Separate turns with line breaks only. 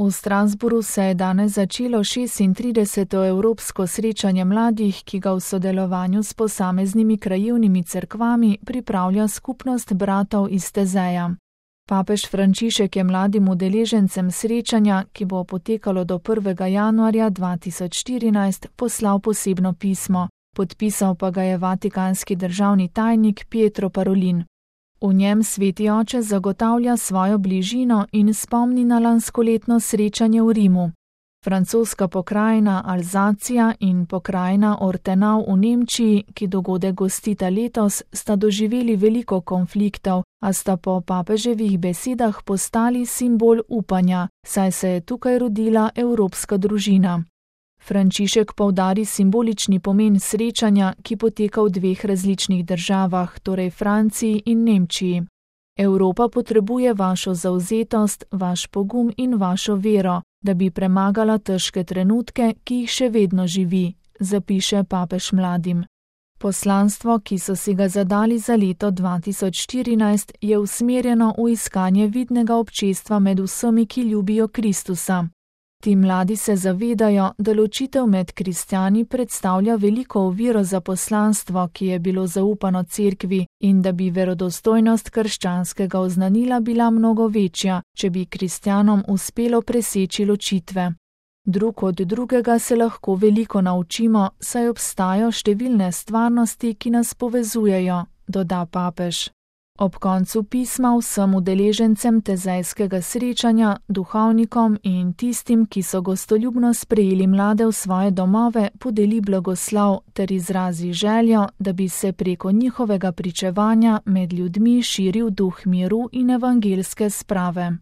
V Strasbourgu se je danes začelo 36. evropsko srečanje mladih, ki ga v sodelovanju s posameznimi krajevnimi cerkvami pripravlja skupnost bratov iz Tezeja. Papež Frančišek je mladim udeležencem srečanja, ki bo potekalo do 1. januarja 2014, poslal posebno pismo, podpisal pa ga je vatikanski državni tajnik Pietro Parolin. V njem Sveti oče zagotavlja svojo bližino in spomni na lanskoletno srečanje v Rimu. Francoska pokrajina Alzacija in pokrajina Ortenau v Nemčiji, ki dogodek gostita letos, sta doživeli veliko konfliktov, a sta po papeževih besedah postali simbol upanja, saj se je tukaj rodila evropska družina. Frančišek poudari simbolični pomen srečanja, ki poteka v dveh različnih državah, torej Franciji in Nemčiji. Evropa potrebuje vašo zavzetost, vaš pogum in vašo vero, da bi premagala težke trenutke, ki jih še vedno živi, zapiše papež mladim. Poslanstvo, ki so si ga zadali za leto 2014, je usmerjeno v iskanje vidnega občestva med vsemi, ki ljubijo Kristusa. Ti mladi se zavedajo, da ločitev med kristjani predstavlja veliko oviro za poslanstvo, ki je bilo zaupano cerkvi, in da bi verodostojnost krščanskega oznanila bila mnogo večja, če bi kristjanom uspelo preseči ločitve. Drug od drugega se lahko veliko naučimo, saj obstajajo številne stvarnosti, ki nas povezujejo, doda papež. Ob koncu pisma vsem udeležencem tezejskega srečanja, duhovnikom in tistim, ki so gostoljubno sprejeli mlade v svoje domove, podeli blagoslov ter izrazi željo, da bi se preko njihovega pričevanja med ljudmi širil duh miru in evangelske sprave.